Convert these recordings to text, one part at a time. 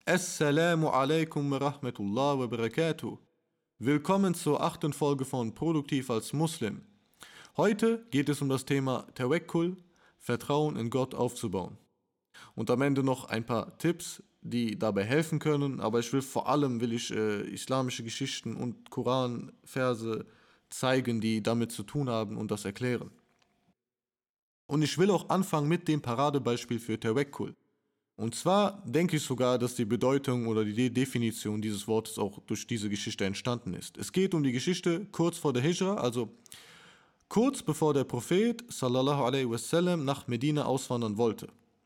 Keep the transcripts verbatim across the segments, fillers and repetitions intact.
Assalamu alaikum wa rahmatullah wa barakatuh. Willkommen zur achten Folge von Produktiv als Muslim. Heute geht es um das Thema Tawakkul, Vertrauen in Gott aufzubauen. Und am Ende noch ein paar Tipps, die dabei helfen können, aber ich will vor allem will ich äh, islamische Geschichten und Koranverse zeigen, die damit zu tun haben und das erklären. Und ich will auch anfangen mit dem Paradebeispiel für Tawakkul. Und zwar denke ich sogar, dass die Bedeutung oder die Definition dieses Wortes auch durch diese Geschichte entstanden ist. Es geht um die Geschichte kurz vor der Hijra, also kurz bevor der Prophet sallallahu alaihi wasallam nach Medina auswandern wollte.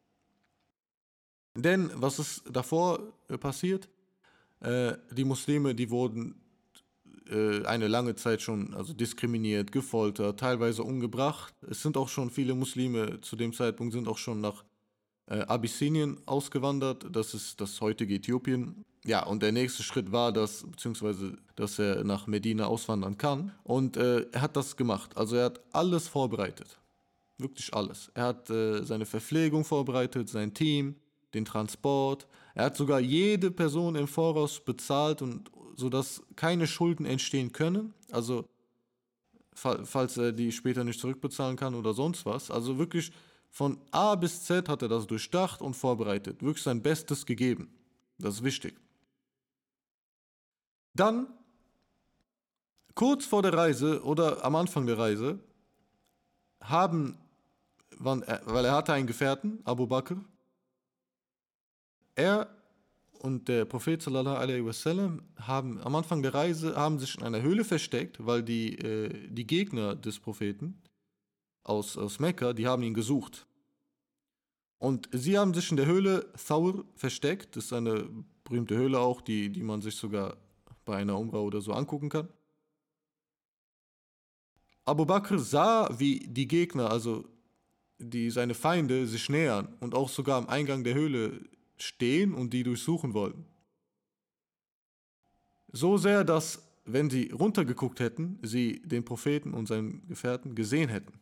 Denn was ist davor äh, passiert? Äh, die Muslime, die wurden äh, eine lange Zeit schon also diskriminiert, gefoltert, teilweise umgebracht. Es sind auch schon viele Muslime zu dem Zeitpunkt sind auch schon nach äh, Abyssinien ausgewandert, das ist das heutige Äthiopien. Ja, und der nächste Schritt war, dass, beziehungsweise, dass er nach Medina auswandern kann. Und äh, er hat das gemacht. Also er hat alles vorbereitet. Wirklich alles. Er hat äh, seine Verpflegung vorbereitet, sein Team, den Transport. Er hat sogar jede Person im Voraus bezahlt, und sodass keine Schulden entstehen können. Also fall, falls er die später nicht zurückbezahlen kann oder sonst was. Also wirklich von A bis Z hat er das durchdacht und vorbereitet. Wirklich sein Bestes gegeben. Das ist wichtig. Dann, kurz vor der Reise oder am Anfang der Reise, haben, wann er- weil er hatte einen Gefährten, Abu Bakr, er und der Prophet sallallahu alaihi wasallam haben am Anfang der Reise haben sich in einer Höhle versteckt, weil die, äh, die Gegner des Propheten aus, aus Mekka, die haben ihn gesucht. Und sie haben sich in der Höhle Thawr versteckt. Das ist eine berühmte Höhle auch, die, die man sich sogar bei einer Umrah oder so angucken kann. Abu Bakr sah, wie die Gegner, also die, seine Feinde, sich nähern und auch sogar am Eingang der Höhle stehen und die durchsuchen wollten. So sehr, dass, wenn sie runtergeguckt hätten, sie den Propheten und seinen Gefährten gesehen hätten.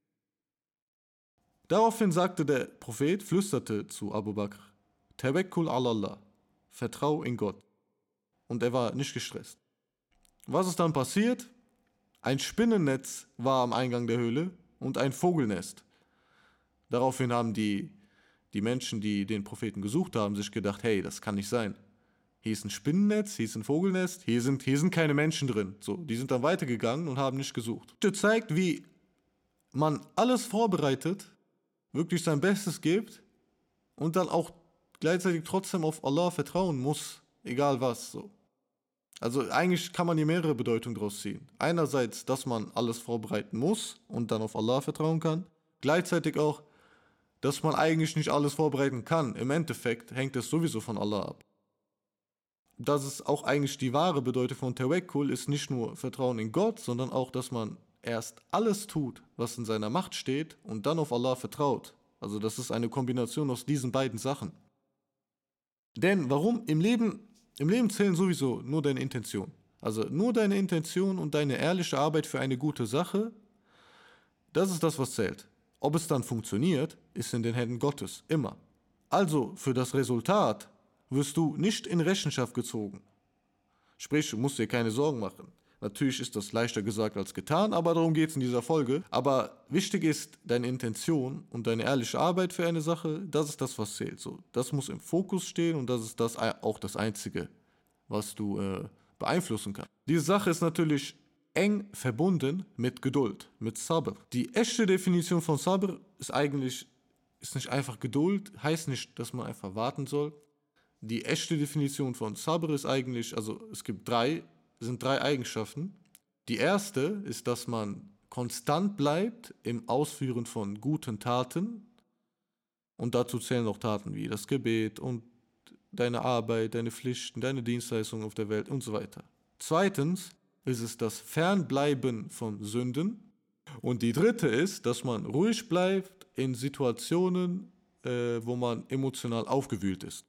Daraufhin sagte der Prophet, flüsterte zu Abu Bakr, Tawakkul ala Allah, vertrau in Gott. Und er war nicht gestresst. Was ist dann passiert? Ein Spinnennetz war am Eingang der Höhle und ein Vogelnest. Daraufhin haben die, die Menschen, die den Propheten gesucht haben, sich gedacht, hey, das kann nicht sein. Hier ist ein Spinnennetz, hier ist ein Vogelnest, hier sind, hier sind keine Menschen drin. So, die sind dann weitergegangen und haben nicht gesucht. Das zeigt, wie man alles vorbereitet, wirklich sein Bestes gibt und dann auch gleichzeitig trotzdem auf Allah vertrauen muss, egal was. So. Also eigentlich kann man hier mehrere Bedeutungen daraus ziehen. Einerseits, dass man alles vorbereiten muss und dann auf Allah vertrauen kann. Gleichzeitig auch, dass man eigentlich nicht alles vorbereiten kann. Im Endeffekt hängt es sowieso von Allah ab. Das ist auch eigentlich die wahre Bedeutung von Tawakkul, ist nicht nur Vertrauen in Gott, sondern auch, dass man erst alles tut, was in seiner Macht steht und dann auf Allah vertraut. Also das ist eine Kombination aus diesen beiden Sachen. Denn warum? Im Leben, im Leben zählen sowieso nur deine Intention. Also nur deine Intention und deine ehrliche Arbeit für eine gute Sache, das ist das, was zählt. Ob es dann funktioniert, ist in den Händen Gottes, immer. Also für das Resultat wirst du nicht in Rechenschaft gezogen. Sprich, du musst dir keine Sorgen machen. Natürlich ist das leichter gesagt als getan, aber darum geht es in dieser Folge. Aber wichtig ist deine Intention und deine ehrliche Arbeit für eine Sache, das ist das, was zählt. So, das muss im Fokus stehen und das ist das auch das Einzige, was du äh, beeinflussen kannst. Diese Sache ist natürlich eng verbunden mit Geduld, mit Sabr. Die echte Definition von Sabr ist eigentlich ist nicht einfach Geduld, heißt nicht, dass man einfach warten soll. Die echte Definition von Sabr ist eigentlich, also es gibt drei, sind drei Eigenschaften. Die erste ist, dass man konstant bleibt im Ausführen von guten Taten, und dazu zählen auch Taten wie das Gebet und deine Arbeit, deine Pflichten, deine Dienstleistungen auf der Welt und so weiter. Zweitens ist es das Fernbleiben von Sünden. Und die dritte ist, dass man ruhig bleibt in Situationen, äh, wo man emotional aufgewühlt ist.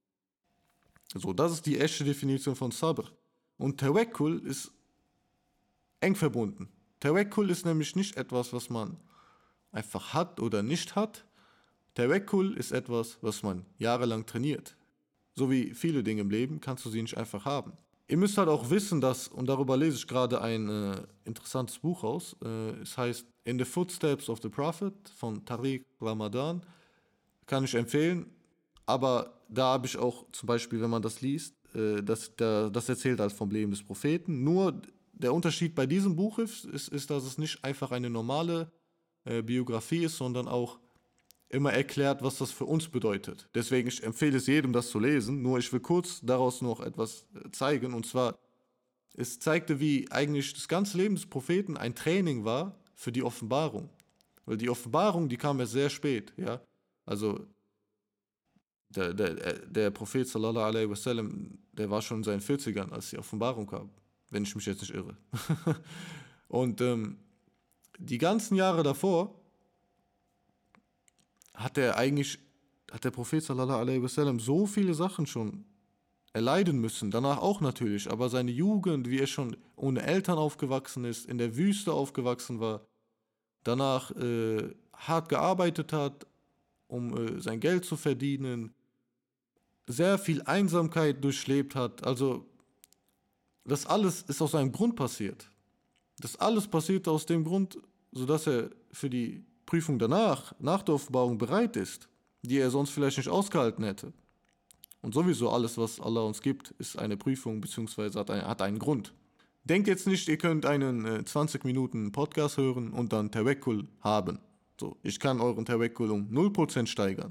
So, das ist die echte Definition von Sabr. Und Tawakkul ist eng verbunden. Tawakkul ist nämlich nicht etwas, was man einfach hat oder nicht hat. Tawakkul ist etwas, was man jahrelang trainiert. So wie viele Dinge im Leben kannst du sie nicht einfach haben. Ihr müsst halt auch wissen, dass, und darüber lese ich gerade ein äh, interessantes Buch aus, äh, es heißt In the Footsteps of the Prophet von Tariq Ramadan, kann ich empfehlen, aber da habe ich auch zum Beispiel, wenn man das liest, äh, das, da, das erzählt halt vom Leben des Propheten, nur der Unterschied bei diesem Buch ist, ist, ist dass es nicht einfach eine normale äh, Biografie ist, sondern auch immer erklärt, was das für uns bedeutet. Deswegen, ich empfehle es jedem, das zu lesen, nur ich will kurz daraus noch etwas äh, zeigen, und zwar, es zeigte, wie eigentlich das ganze Leben des Propheten ein Training war für die Offenbarung. Weil die Offenbarung, die kam ja sehr spät, ja. Also der, der, der Prophet sallallahu alaihi wasallam, der war schon in seinen vierzigern, als die Offenbarung kam, wenn ich mich jetzt nicht irre. Und ähm, die ganzen Jahre davor hat er eigentlich, hat der Prophet sallallahu alaihi wasallam so viele Sachen schon erleiden müssen, danach auch natürlich, aber seine Jugend, wie er schon ohne Eltern aufgewachsen ist, in der Wüste aufgewachsen war, danach äh, hart gearbeitet hat, um äh, sein Geld zu verdienen, sehr viel Einsamkeit durchlebt hat, also das alles ist aus einem Grund passiert. Das alles passiert aus dem Grund, sodass er für die Prüfung danach, nach der Offenbarung bereit ist, die er sonst vielleicht nicht ausgehalten hätte. Und sowieso alles, was Allah uns gibt, ist eine Prüfung bzw. Hat, ein, hat einen Grund. Denkt jetzt nicht, ihr könnt einen äh, zwanzig Minuten Podcast hören und dann Tawakkul haben. So, ich kann euren Tawakkul um null Prozent steigern.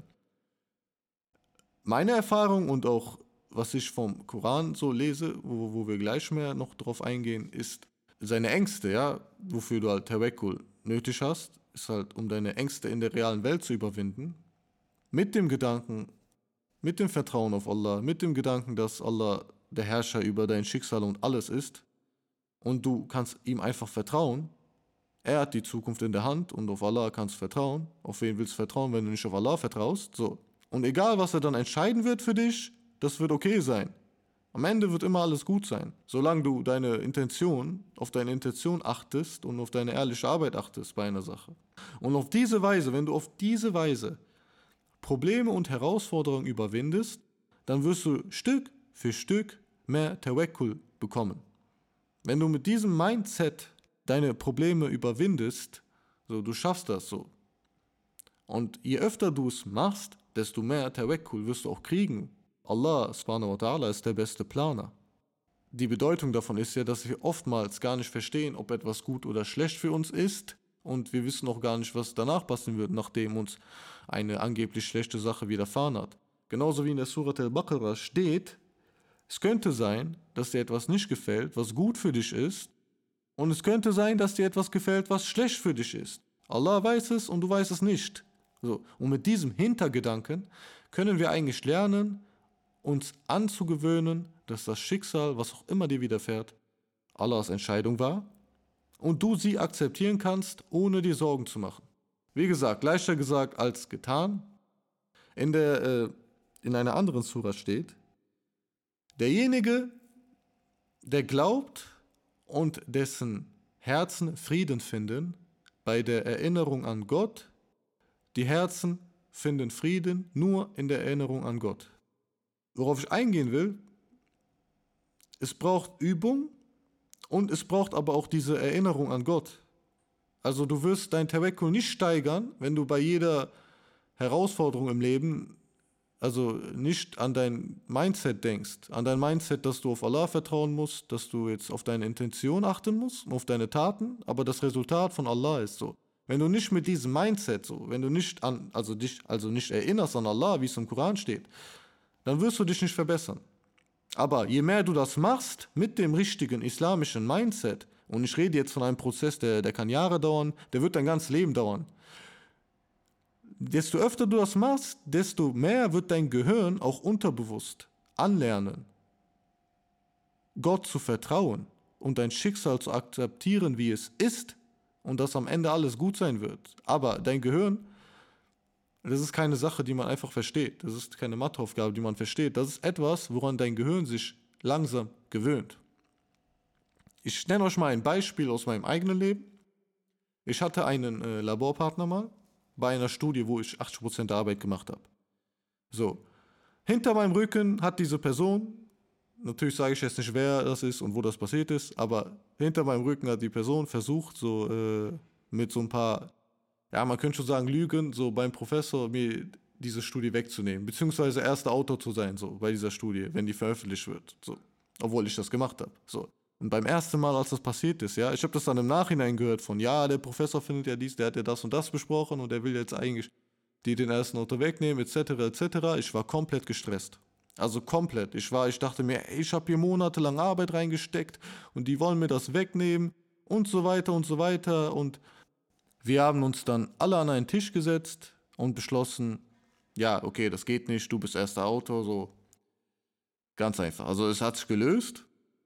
Meine Erfahrung und auch was ich vom Koran so lese, wo, wo wir gleich mehr noch drauf eingehen, ist seine Ängste, ja, wofür du halt Tawakkul nötig hast, ist halt, um deine Ängste in der realen Welt zu überwinden, mit dem Gedanken, mit dem Vertrauen auf Allah, mit dem Gedanken, dass Allah der Herrscher über dein Schicksal und alles ist und du kannst ihm einfach vertrauen. Er hat die Zukunft in der Hand und auf Allah kannst du vertrauen. Auf wen willst du vertrauen, wenn du nicht auf Allah vertraust? So. Und egal, was er dann entscheiden wird für dich, das wird okay sein. Am Ende wird immer alles gut sein, solange du deine Intention, auf deine Intention achtest und auf deine ehrliche Arbeit achtest bei einer Sache. Und auf diese Weise, wenn du auf diese Weise Probleme und Herausforderungen überwindest, dann wirst du Stück für Stück mehr Tawakkul bekommen. Wenn du mit diesem Mindset deine Probleme überwindest, so, du schaffst das so. Und je öfter du es machst, desto mehr Tawakkul wirst du auch kriegen. Allah subhanahu wa ta'ala ist der beste Planer. Die Bedeutung davon ist ja, dass wir oftmals gar nicht verstehen, ob etwas gut oder schlecht für uns ist, und wir wissen auch gar nicht, was danach passieren wird, nachdem uns eine angeblich schlechte Sache widerfahren hat. Genauso wie in der Surat al-Baqarah steht, es könnte sein, dass dir etwas nicht gefällt, was gut für dich ist, und es könnte sein, dass dir etwas gefällt, was schlecht für dich ist. Allah weiß es und du weißt es nicht. So, und mit diesem Hintergedanken können wir eigentlich lernen, uns anzugewöhnen, dass das Schicksal, was auch immer dir widerfährt, Allahs Entscheidung war und du sie akzeptieren kannst, ohne dir Sorgen zu machen. Wie gesagt, leichter gesagt als getan. In, der, äh, in einer anderen Sura steht, derjenige, der glaubt und dessen Herzen Frieden finden bei der Erinnerung an Gott, die Herzen finden Frieden nur in der Erinnerung an Gott. Worauf ich eingehen will, es braucht Übung und es braucht aber auch diese Erinnerung an Gott. Also du wirst dein Tawakkul nicht steigern, wenn du bei jeder Herausforderung im Leben, also nicht an dein Mindset denkst, an dein Mindset, dass du auf Allah vertrauen musst, dass du jetzt auf deine Intention achten musst und auf deine Taten, aber das Resultat von Allah ist so. Wenn du nicht mit diesem Mindset so, wenn du nicht an, also dich also nicht erinnerst an Allah, wie es im Koran steht, dann wirst du dich nicht verbessern. Aber je mehr du das machst mit dem richtigen islamischen Mindset, und ich rede jetzt von einem Prozess, der, der kann Jahre dauern, der wird dein ganzes Leben dauern. Desto öfter du das machst, desto mehr wird dein Gehirn auch unterbewusst anlernen, Gott zu vertrauen und dein Schicksal zu akzeptieren, wie es ist, und dass am Ende alles gut sein wird. Aber dein Gehirn, das ist keine Sache, die man einfach versteht. Das ist keine Matheaufgabe, die man versteht. Das ist etwas, woran dein Gehirn sich langsam gewöhnt. Ich nenne euch mal ein Beispiel aus meinem eigenen Leben. Ich hatte einen äh, Laborpartner mal bei einer Studie, wo ich achtzig Prozent der Arbeit gemacht habe. So, Hinter meinem Rücken hat diese Person, natürlich sage ich jetzt nicht, wer das ist und wo das passiert ist, aber hinter meinem Rücken hat die Person versucht, so äh, mit so ein paar, ja, man könnte schon sagen, Lügen, so beim Professor mir diese Studie wegzunehmen, beziehungsweise erster Autor zu sein, so bei dieser Studie, wenn die veröffentlicht wird, so, obwohl ich das gemacht habe, so. Und beim ersten Mal, als das passiert ist, ja, ich habe das dann im Nachhinein gehört von, ja, der Professor findet ja dies, der hat ja das und das besprochen und der will jetzt eigentlich die den ersten Autor wegnehmen, et cetera, et cetera. Ich war komplett gestresst. Also komplett. Ich war, ich dachte mir, ey, ich habe hier monatelang Arbeit reingesteckt und die wollen mir das wegnehmen und so weiter und so weiter. Und wir haben uns dann alle an einen Tisch gesetzt und beschlossen, ja, okay, das geht nicht, du bist erster Autor, so ganz einfach. Also es hat sich gelöst,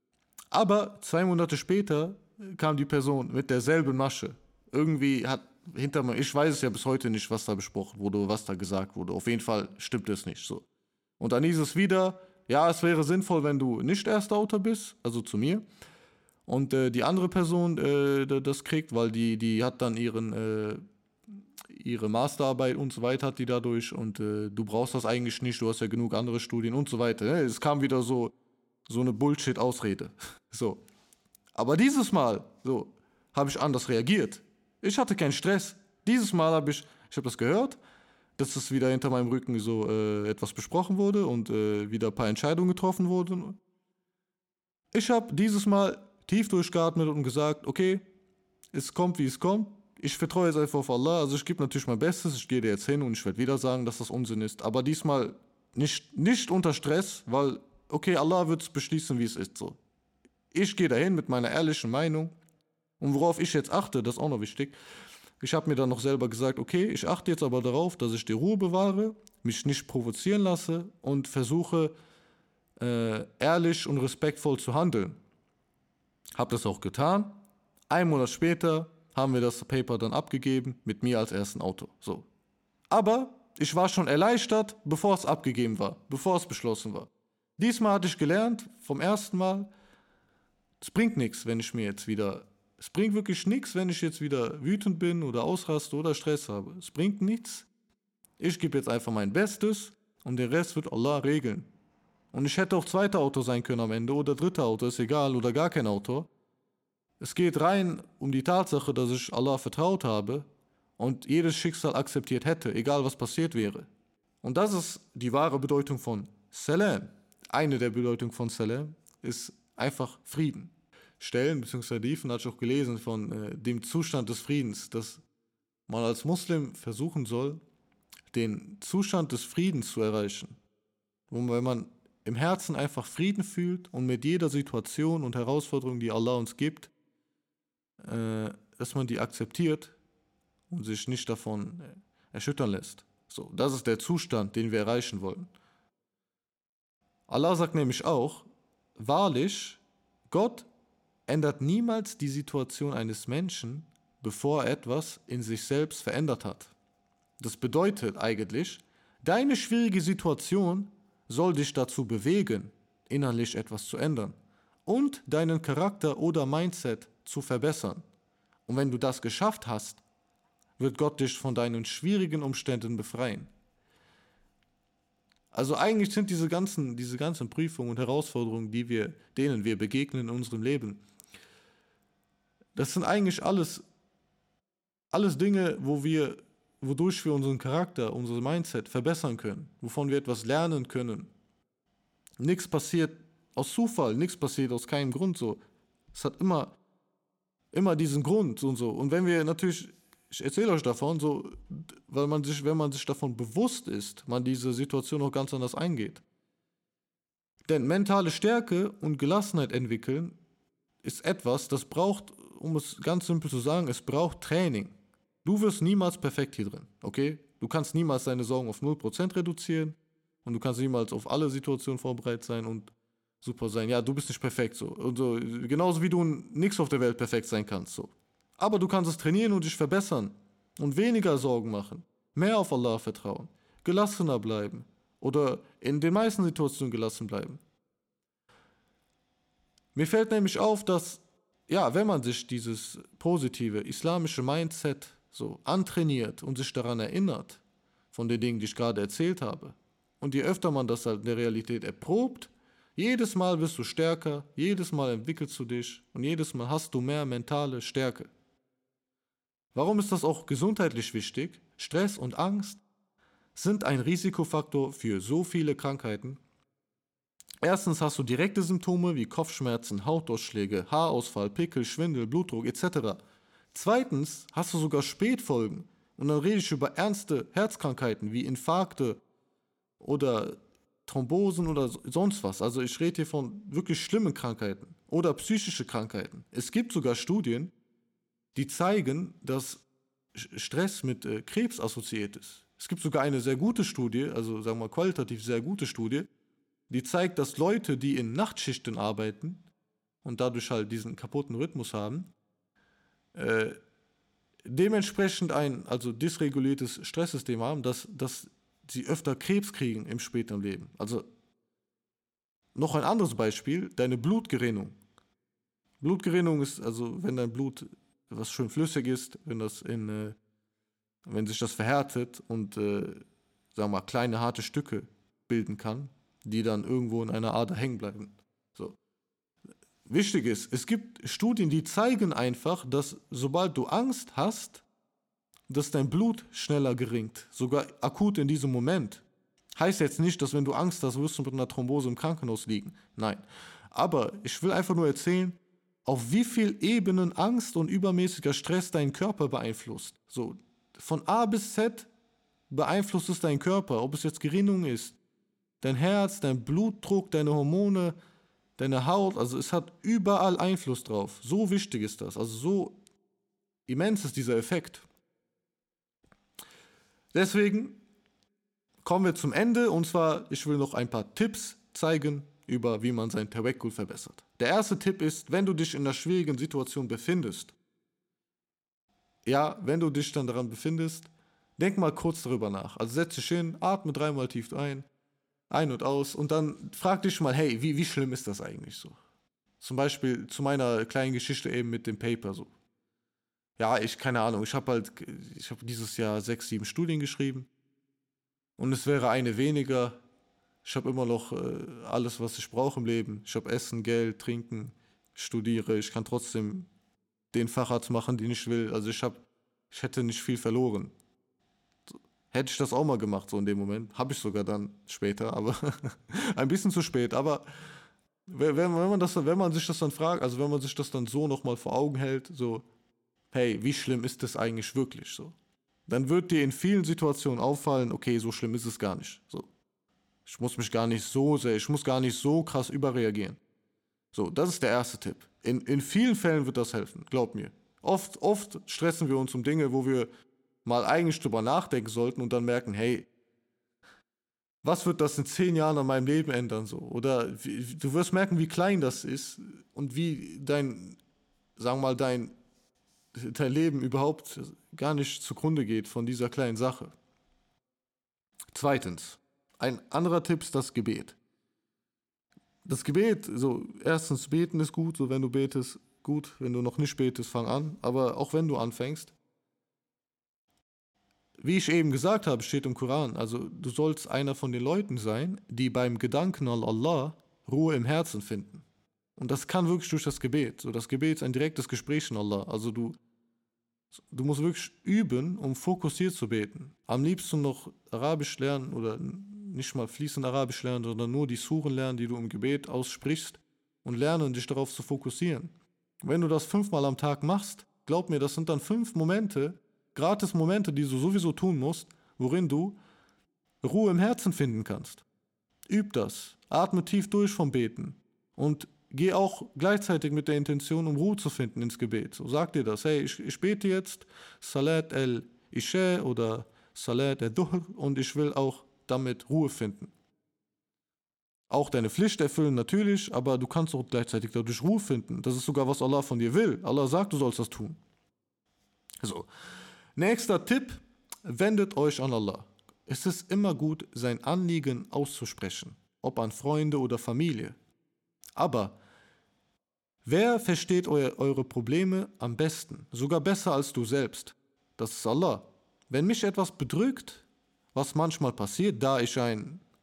aber zwei Monate später kam die Person mit derselben Masche. Irgendwie hat hinter mir, ich weiß es ja bis heute nicht, was da besprochen wurde, was da gesagt wurde. Auf jeden Fall stimmt es nicht so. Und dann hieß es wieder, ja, es wäre sinnvoll, wenn du nicht erster Autor bist, also zu mir. Und äh, die andere Person äh, das kriegt, weil die, die hat dann ihren, äh, ihre Masterarbeit und so weiter, hat die dadurch. Und äh, du brauchst das eigentlich nicht, du hast ja genug andere Studien und so weiter. Ne? Es kam wieder so, so eine Bullshit-Ausrede. So. Aber dieses Mal, so, habe ich anders reagiert. Ich hatte keinen Stress. Dieses Mal habe ich, ich habe das gehört, dass es wieder hinter meinem Rücken so äh, etwas besprochen wurde und äh, wieder ein paar Entscheidungen getroffen wurden. Ich habe dieses Mal tief durchgeatmet und gesagt, okay, es kommt, wie es kommt. Ich vertraue jetzt einfach auf Allah. Also ich gebe natürlich mein Bestes. Ich gehe da jetzt hin und ich werde wieder sagen, dass das Unsinn ist. Aber diesmal nicht, nicht unter Stress, weil, okay, Allah wird es beschließen, wie es ist. So. Ich gehe dahin mit meiner ehrlichen Meinung. Und worauf ich jetzt achte, das ist auch noch wichtig. Ich habe mir dann noch selber gesagt, okay, ich achte jetzt aber darauf, dass ich die Ruhe bewahre, mich nicht provozieren lasse und versuche, äh, ehrlich und respektvoll zu handeln. Habe das auch getan. Ein Monat später haben wir das Paper dann abgegeben, mit mir als ersten Autor. So. Aber ich war schon erleichtert, bevor es abgegeben war, bevor es beschlossen war. Diesmal hatte ich gelernt, vom ersten Mal, es bringt nichts, wenn ich mir jetzt wieder... Es bringt wirklich nichts, wenn ich jetzt wieder wütend bin oder ausraste oder Stress habe. Es bringt nichts. Ich gebe jetzt einfach mein Bestes und den Rest wird Allah regeln. Und ich hätte auch zweiter Autor sein können am Ende oder dritter Autor, ist egal, oder gar kein Autor. Es geht rein um die Tatsache, dass ich Allah vertraut habe und jedes Schicksal akzeptiert hätte, egal was passiert wäre. Und das ist die wahre Bedeutung von Salam. Eine der Bedeutungen von Salam ist einfach Frieden. Stellen, beziehungsweise Briefen hatte ich auch gelesen von äh, dem Zustand des Friedens, dass man als Muslim versuchen soll, den Zustand des Friedens zu erreichen. Und wenn man im Herzen einfach Frieden fühlt und mit jeder Situation und Herausforderung, die Allah uns gibt, äh, dass man die akzeptiert und sich nicht davon äh, erschüttern lässt. So, das ist der Zustand, den wir erreichen wollen. Allah sagt nämlich auch, wahrlich, Gott ändert niemals die Situation eines Menschen, bevor er etwas in sich selbst verändert hat. Das bedeutet eigentlich, deine schwierige Situation soll dich dazu bewegen, innerlich etwas zu ändern und deinen Charakter oder Mindset zu verbessern. Und wenn du das geschafft hast, wird Gott dich von deinen schwierigen Umständen befreien. Also eigentlich sind diese ganzen, diese ganzen Prüfungen und Herausforderungen, die wir, denen wir begegnen in unserem Leben, das sind eigentlich alles, alles Dinge, wo wir, wodurch wir unseren Charakter, unser Mindset verbessern können, wovon wir etwas lernen können. Nichts passiert aus Zufall, nichts passiert aus keinem Grund so. Es hat immer, immer diesen Grund und so. Und wenn wir natürlich, ich erzähle euch davon, so, weil man sich, wenn man sich davon bewusst ist, man diese Situation auch ganz anders eingeht. Denn mentale Stärke und Gelassenheit entwickeln ist etwas, das braucht, um es ganz simpel zu sagen, es braucht Training. Du wirst niemals perfekt hier drin, okay? Du kannst niemals deine Sorgen auf null Prozent reduzieren und du kannst niemals auf alle Situationen vorbereitet sein und super sein. Ja, du bist nicht perfekt so. Und so genauso wie du nichts auf der Welt perfekt sein kannst. So. Aber du kannst es trainieren und dich verbessern und weniger Sorgen machen, mehr auf Allah vertrauen, gelassener bleiben oder in den meisten Situationen gelassen bleiben. Mir fällt nämlich auf, dass, ja, wenn man sich dieses positive islamische Mindset so antrainiert und sich daran erinnert, von den Dingen, die ich gerade erzählt habe, Und je öfter man das halt in der Realität erprobt, jedes Mal wirst du stärker, jedes Mal entwickelst du dich und jedes Mal hast du mehr mentale Stärke. Warum ist das auch gesundheitlich wichtig? Stress und Angst sind ein Risikofaktor für so viele Krankheiten. Erstens hast du direkte Symptome wie Kopfschmerzen, Hautausschläge, Haarausfall, Pickel, Schwindel, Blutdruck et cetera. Zweitens hast du sogar Spätfolgen. Und dann rede ich über ernste Herzkrankheiten wie Infarkte oder Thrombosen oder sonst was. Also ich rede hier von wirklich schlimmen Krankheiten oder psychische Krankheiten. Es gibt sogar Studien, die zeigen, dass Stress mit äh, Krebs assoziiert ist. Es gibt sogar eine sehr gute Studie, also sagen wir mal qualitativ sehr gute Studie, die zeigt, dass Leute, die in Nachtschichten arbeiten und dadurch halt diesen kaputten Rhythmus haben, äh, dementsprechend ein also dysreguliertes Stresssystem haben, dass, dass sie öfter Krebs kriegen im späteren Leben. Also noch ein anderes Beispiel, deine Blutgerinnung. Blutgerinnung ist also, wenn dein Blut, was schön flüssig ist, wenn das in, äh, wenn sich das verhärtet und äh, sagen wir mal kleine harte Stücke bilden kann, die dann irgendwo in einer Ader hängen bleiben. So. Wichtig ist, es gibt Studien, die zeigen einfach, dass sobald du Angst hast, dass dein Blut schneller geringt, sogar akut in diesem Moment. Heißt jetzt nicht, dass wenn du Angst hast, wirst du mit einer Thrombose im Krankenhaus liegen. Nein. Aber ich will einfach nur erzählen, auf wie viel Ebenen Angst und übermäßiger Stress deinen Körper beeinflusst. So, von A bis Z beeinflusst es deinen Körper, ob es jetzt Gerinnung ist, dein Herz, dein Blutdruck, deine Hormone, deine Haut, also es hat überall Einfluss drauf. So wichtig ist das, also so immens ist dieser Effekt. Deswegen kommen wir zum Ende und zwar, ich will noch ein paar Tipps zeigen über, wie man sein Tawakkul verbessert. Der erste Tipp ist, wenn du dich in einer schwierigen Situation befindest, ja, wenn du dich dann daran befindest, denk mal kurz darüber nach. Also setz dich hin, atme dreimal tief ein, ein und aus und dann frag dich mal, hey, wie, wie schlimm ist das eigentlich so? Zum Beispiel zu meiner kleinen Geschichte eben mit dem Paper so. Ja, ich, keine Ahnung, ich habe halt, ich habe dieses Jahr sechs, sieben Studien geschrieben und es wäre eine weniger. Ich habe immer noch äh, alles, was ich brauche im Leben. Ich habe Essen, Geld, Trinken, studiere. Ich kann trotzdem den Facharzt machen, den ich will. Also ich habe, ich hätte nicht viel verloren. Hätte ich das auch mal gemacht, so in dem Moment. Habe ich sogar dann später, aber ein bisschen zu spät. Aber wenn, wenn, man das, wenn man sich das dann fragt, also wenn man sich das dann so nochmal vor Augen hält, so, hey, wie schlimm ist das eigentlich wirklich so? Dann wird dir in vielen Situationen auffallen, okay, so schlimm ist es gar nicht. So. Ich muss mich gar nicht so sehr, ich muss gar nicht so krass überreagieren. So, das ist der erste Tipp. In, in vielen Fällen wird das helfen, glaub mir. Oft, oft stressen wir uns um Dinge, wo wir mal eigentlich drüber nachdenken sollten und dann merken, hey, was wird das in zehn Jahren an meinem Leben ändern so? Oder wie, du wirst merken, wie klein das ist und wie dein, sagen wir mal, dein, dein Leben überhaupt gar nicht zugrunde geht von dieser kleinen Sache. Zweitens, ein anderer Tipp ist das Gebet. Das Gebet, so erstens beten ist gut, so wenn du betest, gut, wenn du noch nicht betest, fang an, aber auch wenn du anfängst, wie ich eben gesagt habe, steht im Koran, also du sollst einer von den Leuten sein, die beim Gedanken an Allah Ruhe im Herzen finden. Und das kann wirklich durch das Gebet. So, das Gebet ist ein direktes Gespräch in Allah. Also du, du musst wirklich üben, um fokussiert zu beten. Am liebsten noch Arabisch lernen oder nicht mal fließend Arabisch lernen, sondern nur die Suren lernen, die du im Gebet aussprichst und lernen, dich darauf zu fokussieren. Wenn du das fünfmal am Tag machst, glaub mir, das sind dann fünf Momente, gratis Momente, die du sowieso tun musst, worin du Ruhe im Herzen finden kannst. Üb das, atme tief durch vom Beten und geh auch gleichzeitig mit der Intention, um Ruhe zu finden ins Gebet. So sag dir das, hey, ich, ich bete jetzt Salat el-Isha oder Salat el-Duhr und ich will auch damit Ruhe finden. Auch deine Pflicht erfüllen natürlich, aber du kannst auch gleichzeitig dadurch Ruhe finden. Das ist sogar, was Allah von dir will. Allah sagt, du sollst das tun. So. Nächster Tipp, wendet euch an Allah. Es ist immer gut, sein Anliegen auszusprechen, ob an Freunde oder Familie. Aber wer versteht eu- eure Probleme am besten, sogar besser als du selbst? Das ist Allah. Wenn mich etwas bedrückt, was manchmal passiert, da ich ein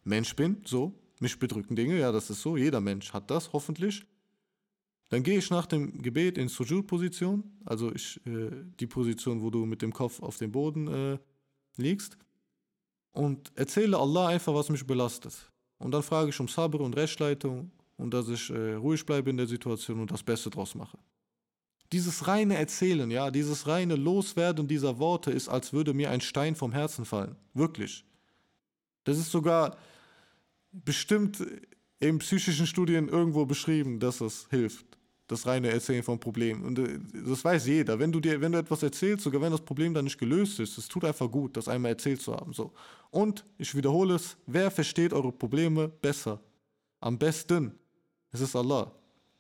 Mensch bin, so, mich bedrücken Dinge, ja, das ist so, jeder Mensch hat das, hoffentlich. Dann gehe ich nach dem Gebet in Sujud-Position, also ich, äh, die Position, wo du mit dem Kopf auf dem Boden äh, liegst, und erzähle Allah einfach, was mich belastet. Und dann frage ich um Sabr und Rechtsleitung und dass ich äh, ruhig bleibe in der Situation und das Beste draus mache. Dieses reine Erzählen, ja, dieses reine Loswerden dieser Worte ist, als würde mir ein Stein vom Herzen fallen. Wirklich. Das ist sogar bestimmt in psychischen Studien irgendwo beschrieben, dass es hilft. Das reine Erzählen von Problemen. Und äh, das weiß jeder. Wenn du dir, wenn du etwas erzählst, sogar wenn das Problem dann nicht gelöst ist, es tut einfach gut, das einmal erzählt zu haben. So. Und ich wiederhole es, wer versteht eure Probleme besser? Am besten. Es ist Allah.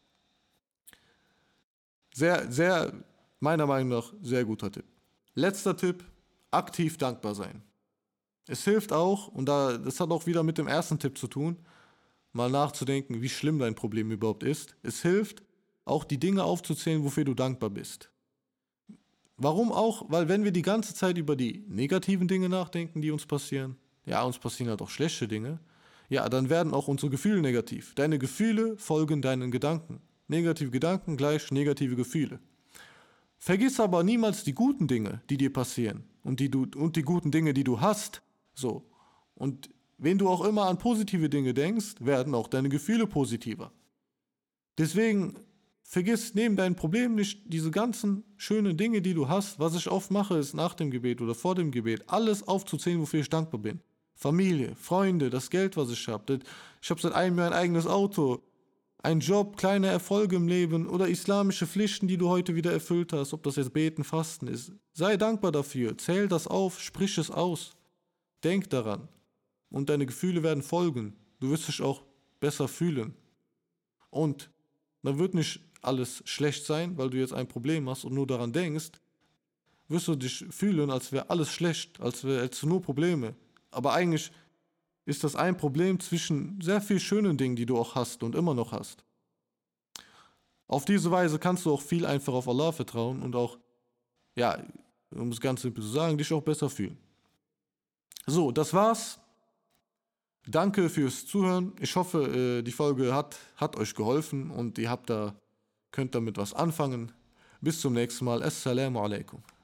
Sehr, sehr, meiner Meinung nach, sehr guter Tipp. Letzter Tipp, aktiv dankbar sein. Es hilft auch, und da, das hat auch wieder mit dem ersten Tipp zu tun, mal nachzudenken, wie schlimm dein Problem überhaupt ist. Es hilft, auch die Dinge aufzuzählen, wofür du dankbar bist. Warum auch? Weil wenn wir die ganze Zeit über die negativen Dinge nachdenken, die uns passieren, ja, uns passieren halt auch schlechte Dinge, ja, dann werden auch unsere Gefühle negativ. Deine Gefühle folgen deinen Gedanken. Negative Gedanken gleich negative Gefühle. Vergiss aber niemals die guten Dinge, die dir passieren und die, du, und die guten Dinge, die du hast. So. Und wenn du auch immer an positive Dinge denkst, werden auch deine Gefühle positiver. Deswegen vergiss neben deinen Problemen nicht diese ganzen schönen Dinge, die du hast. Was ich oft mache, ist nach dem Gebet oder vor dem Gebet alles aufzuzählen, wofür ich dankbar bin. Familie, Freunde, das Geld, was ich habe. Ich habe seit einem Jahr ein eigenes Auto. Ein Job, kleine Erfolge im Leben oder islamische Pflichten, die du heute wieder erfüllt hast, ob das jetzt Beten, Fasten ist. Sei dankbar dafür, zähl das auf, sprich es aus. Denk daran und deine Gefühle werden folgen. Du wirst dich auch besser fühlen. Und dann wird nicht alles schlecht sein, weil du jetzt ein Problem hast und nur daran denkst, wirst du dich fühlen, als wäre alles schlecht, als wäre es nur Probleme. Aber eigentlich ist das ein Problem zwischen sehr vielen schönen Dingen, die du auch hast und immer noch hast. Auf diese Weise kannst du auch viel einfach auf Allah vertrauen und auch, ja, um es ganz simpel zu sagen, dich auch besser fühlen. So, das war's. Danke fürs Zuhören. Ich hoffe, die Folge hat, hat euch geholfen und ihr habt da, könnt damit was anfangen. Bis zum nächsten Mal. Assalamu alaikum.